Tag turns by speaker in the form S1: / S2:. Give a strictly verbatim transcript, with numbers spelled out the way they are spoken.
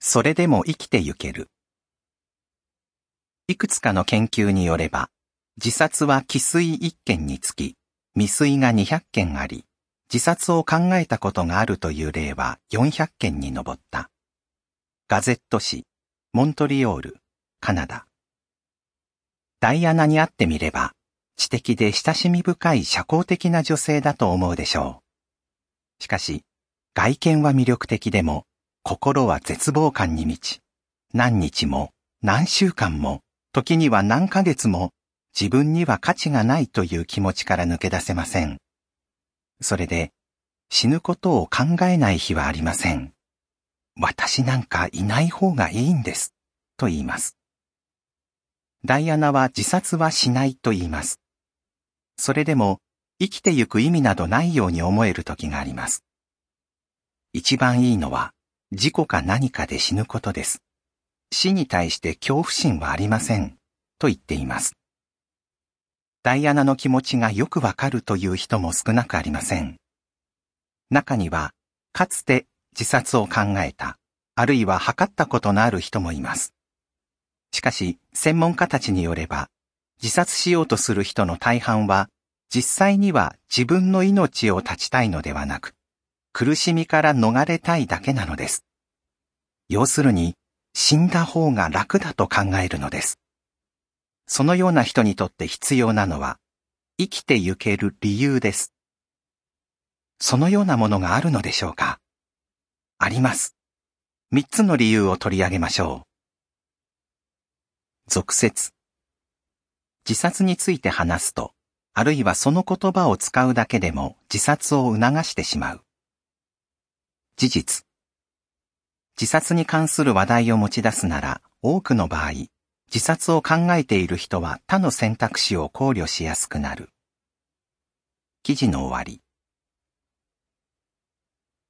S1: それでも生きてゆける。いくつかの研究によれば、自殺は既遂いっけんにつき、未遂がにひゃっけんあり、自殺を考えたことがあるという例はよんひゃっけんに上った。ガゼット紙、モントリオール、カナダ。ダイアナに会ってみれば、知的で親しみ深い社交的な女性だと思うでしょう。しかし、外見は魅力的でも、心は絶望感に満ち、何日も、何週間も、時には何ヶ月も、自分には価値がないという気持ちから抜け出せません。それで、死ぬことを考えない日はありません。私なんかいない方がいいんです、と言います。ダイアナは自殺はしないと言います。それでも、生きてゆく意味などないように思える時があります。一番いいのは、事故か何かで死ぬことです。死に対して恐怖心はありません、と言っています。ダイアナの気持ちがよくわかるという人も少なくありません。中には、かつて自殺を考えた、あるいは図ったことのある人もいます。しかし、専門家たちによれば、自殺しようとする人の大半は、実際には自分の命を絶ちたいのではなく、苦しみから逃れたいだけなのです。要するに、死んだ方が楽だと考えるのです。そのような人にとって必要なのは、生きてゆける理由です。そのようなものがあるのでしょうか？あります。三つの理由を取り上げましょう。俗説。自殺について話すと、あるいはその言葉を使うだけでも自殺を促してしまう。事実。自殺に関する話題を持ち出すなら、多くの場合、自殺を考えている人は他の選択肢を考慮しやすくなる。記事の終わり。